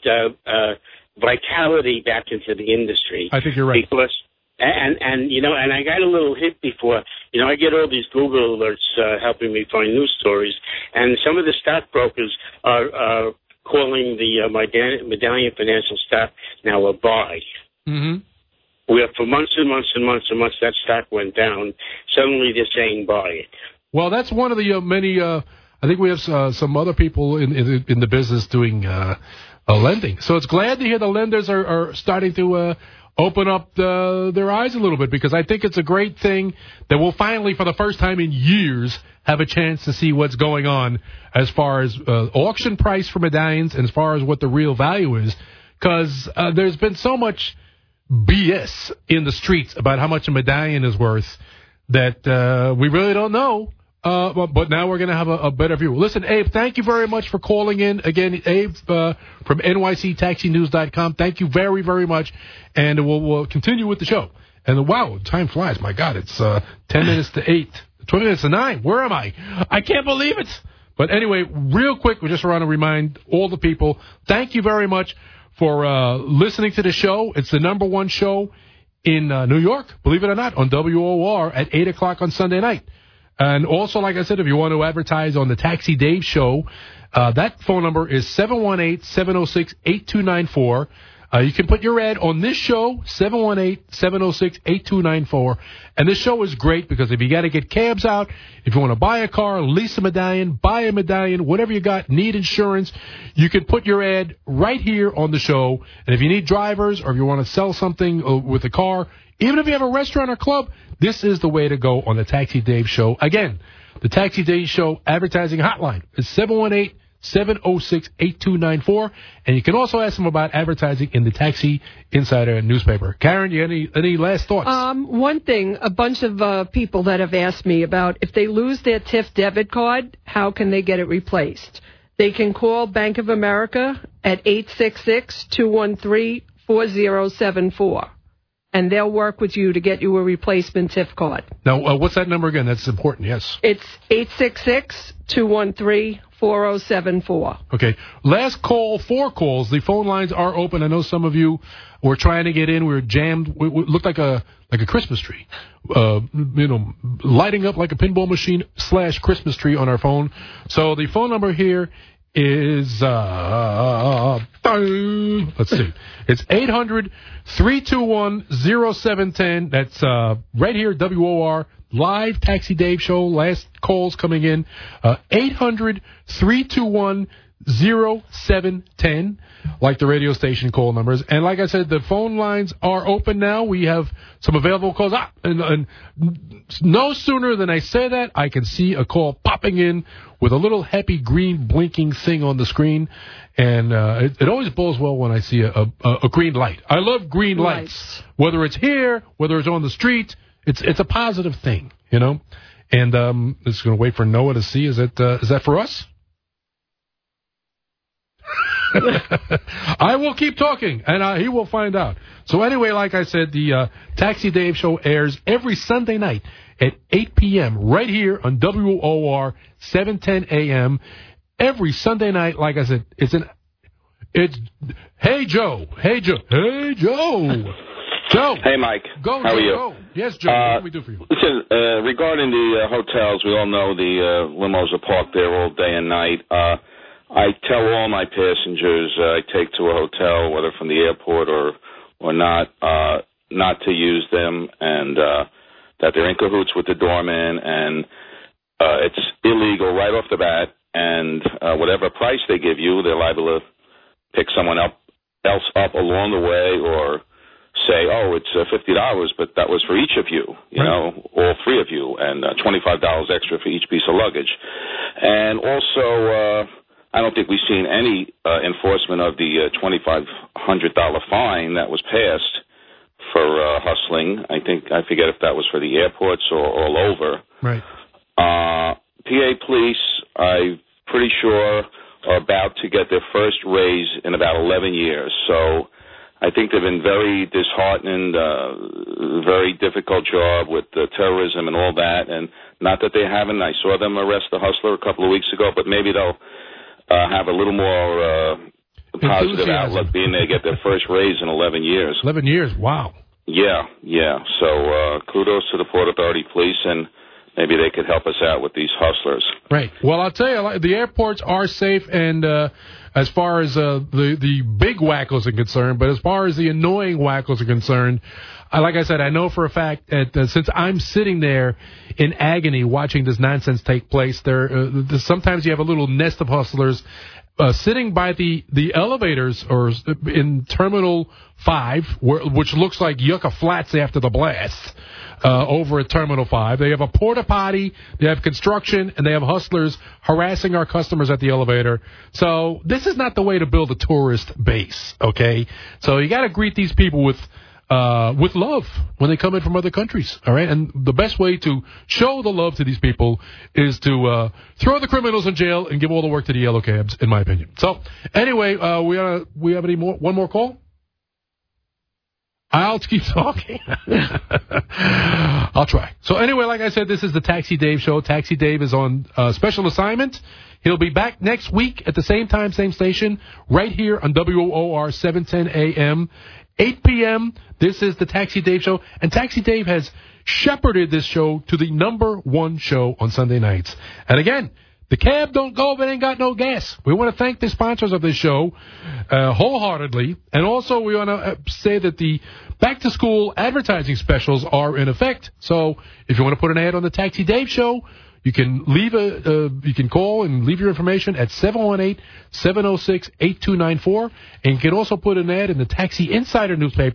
vitality back into the industry. I think you're right. Because and I got a little hit before. I get all these Google alerts helping me find news stories, and some of the stockbrokers are calling the Medallion Financial stock now a buy. Mm-hmm. Where for months and months and months and months that stock went down, suddenly they're saying buy it. Well, that's one of the many. I think we have some other people in the business doing lending. So it's glad to hear the lenders are starting to open up their eyes a little bit, because I think it's a great thing that we'll finally, for the first time in years, have a chance to see what's going on as far as auction price for medallions and as far as what the real value is, because there's been so much BS in the streets about how much a medallion is worth that we really don't know. But now we're going to have a better view. Listen, Abe, thank you very much for calling in. Again, Abe from NYCTaxiNews.com. Thank you very, very much. And we'll continue with the show. And wow, time flies. My God, it's 10 minutes to 8, 20 minutes to 9. Where am I? I can't believe it. But anyway, real quick, we just want to remind all the people, thank you very much for listening to the show. It's the number one show in New York, believe it or not, on WOR at 8 o'clock on Sunday night. And also, like I said, if you want to advertise on the Taxi Dave Show, that phone number is 718-706-8294. You can put your ad on this show, 718-706-8294. And this show is great because if you got to get cabs out, if you want to buy a car, lease a medallion, buy a medallion, whatever you got, need insurance, you can put your ad right here on the show. And if you need drivers or if you want to sell something with a car, even if you have a restaurant or club, this is the way to go on the Taxi Dave Show. Again, the Taxi Dave Show advertising hotline is 706-8294. And you can also ask them about advertising in the Taxi Insider newspaper. Karen, you any last thoughts? One thing, a bunch of people that have asked me about if they lose their TIF debit card, how can they get it replaced? They can call Bank of America at 866-213-4074. And they'll work with you to get you a replacement TIF card. Now, what's that number again? That's important, yes. It's 866-213-4074. Okay. Last call, 4 calls. The phone lines are open. I know some of you were trying to get in. We were jammed. We looked like a Christmas tree. Lighting up like a pinball machine / Christmas tree on our phone. So the phone number here is, let's see. It's 800-321-0710. That's right here, WOR, live Taxi Dave show. Last calls coming in. 800-321-0710, like the radio station call numbers. And like I said, the phone lines are open now. We have some available calls. And no sooner than I say that, I can see a call popping in with a little happy green blinking thing on the screen. And it always bodes well when I see a green light. I love green lights. Whether it's here, whether it's on the street, it's a positive thing, you know. And just going to wait for Noah to see. Is that for us? I will keep talking, and he will find out. So anyway, like I said, the Taxi Dave show airs every Sunday night at 8 p.m. right here on WOR 710 a.m. Every Sunday night, like I said, it's Hey Joe. Joe. Hey, Mike. Go, How Joe, are you? Go. Yes, Joe. What can we do for you? Listen, regarding the hotels, we all know the limos are parked there all day and night. I tell all my passengers I take to a hotel, whether from the airport or not to use them, and that they're in cahoots with the doorman, and it's illegal right off the bat. And whatever price they give you, they're liable to pick someone else up along the way, or say, oh, it's $50, but that was for each of you, know, all 3 of you, and $25 extra for each piece of luggage. And also, I don't think we've seen any enforcement of the $2,500 fine that was passed for hustling. I forget if that was for the airports or all over. Right. PA police, I'm pretty sure, are about to get their first raise in about 11 years. So I think they've been very disheartened, very difficult job with terrorism and all that. And not that they haven't. I saw them arrest the hustler a couple of weeks ago, but maybe they'll have a little more positive outlook, being they get their first raise in 11 years. 11 years, wow. Yeah. So kudos to the Port Authority Police, and maybe they could help us out with these hustlers. Right. Well, I'll tell you, the airports are safe, and as far as the big wackos are concerned, but as far as the annoying wackos are concerned, like I said, I know for a fact that since I'm sitting there in agony watching this nonsense take place, sometimes you have a little nest of hustlers sitting by the elevators or in Terminal 5, which looks like Yucca Flats after the blast, over at Terminal 5. They have a porta potty, they have construction, and they have hustlers harassing our customers at the elevator. So this is not the way to build a tourist base, okay? So you got to greet these people with love when they come in from other countries, all right? And the best way to show the love to these people is to throw the criminals in jail and give all the work to the yellow cabs, in my opinion. So, anyway, we have one more call? I'll keep talking. I'll try. So, anyway, like I said, this is the Taxi Dave show. Taxi Dave is on special assignment. He'll be back next week at the same time, same station, right here on WOR 710 AM. 8 p.m., this is the Taxi Dave show, and Taxi Dave has shepherded this show to the #1 show on Sunday nights. And again, the cab don't go if it ain't got no gas. We want to thank the sponsors of this show wholeheartedly, and also we want to say that the back-to-school advertising specials are in effect. So if you want to put an ad on the Taxi Dave show, you can you can call and leave your information at 718-706-8294, and you can also put an ad in the Taxi Insider newspaper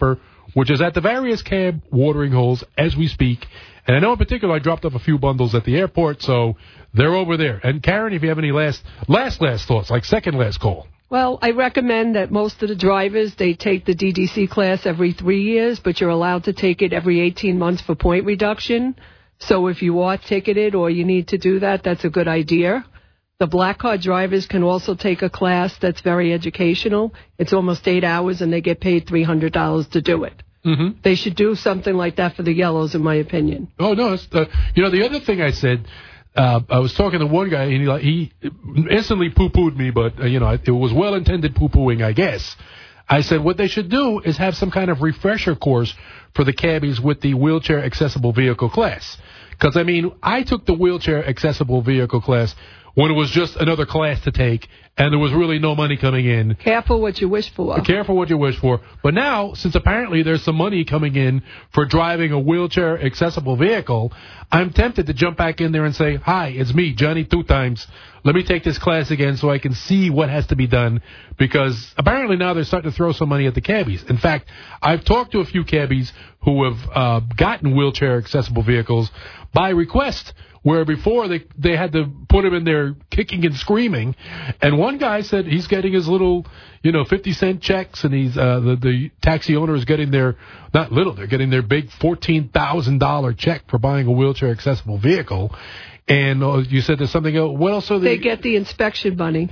which is at the various cab watering holes as we speak. And I know in particular I dropped off a few bundles at the airport, so they're over there. And Karen, if you have any last thoughts, like second last call. Well, I recommend that most of the drivers, they take the DDC class every 3 years, but you're allowed to take it every 18 months for point reduction. So if you are ticketed or you need to do that, that's a good idea. The black card drivers can also take a class that's very educational. It's almost 8 hours, and they get paid $300 to do it. Mm-hmm. They should do something like that for the yellows, in my opinion. Oh, no. It's, the other thing I said, I was talking to one guy, and he instantly poo-pooed me, but, it was well-intended poo-pooing, I guess. I said what they should do is have some kind of refresher course for the cabbies with the wheelchair accessible vehicle class. Because, I took the wheelchair accessible vehicle class when it was just another class to take, and there was really no money coming in. Careful what you wish for. Careful what you wish for. But now, since apparently there's some money coming in for driving a wheelchair-accessible vehicle, I'm tempted to jump back in there and say, hi, it's me, Johnny Two Times. Let me take this class again so I can see what has to be done, because apparently now they're starting to throw some money at the cabbies. In fact, I've talked to a few cabbies who have gotten wheelchair-accessible vehicles by request, where before they had to put him in there kicking and screaming. And one guy said he's getting his little, 50-cent checks, and he's the taxi owner is getting their, not little, they're getting their big $14,000 check for buying a wheelchair-accessible vehicle. And you said there's something else. What else are they? They get the inspection money,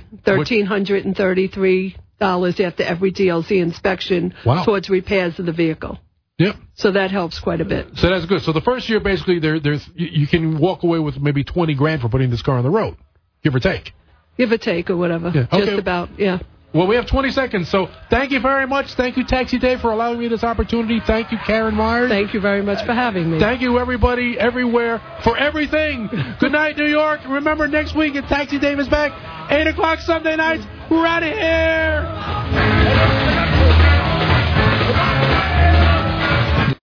$1,333 after every DLC inspection towards repairs of the vehicle. Yeah. So that helps quite a bit. So that's good. So the first year, basically, you can walk away with maybe $20,000 for putting this car on the road, give or take. Give or take or whatever. Yeah. Okay. Just about, yeah. Well, we have 20 seconds, so thank you very much. Thank you, Taxi Dave, for allowing me this opportunity. Thank you, Karen Myers. Thank you very much for having me. Thank you, everybody, everywhere, for everything. Good night, New York. Remember, next week, Taxi Dave is back, 8 o'clock Sunday nights. We're out of here.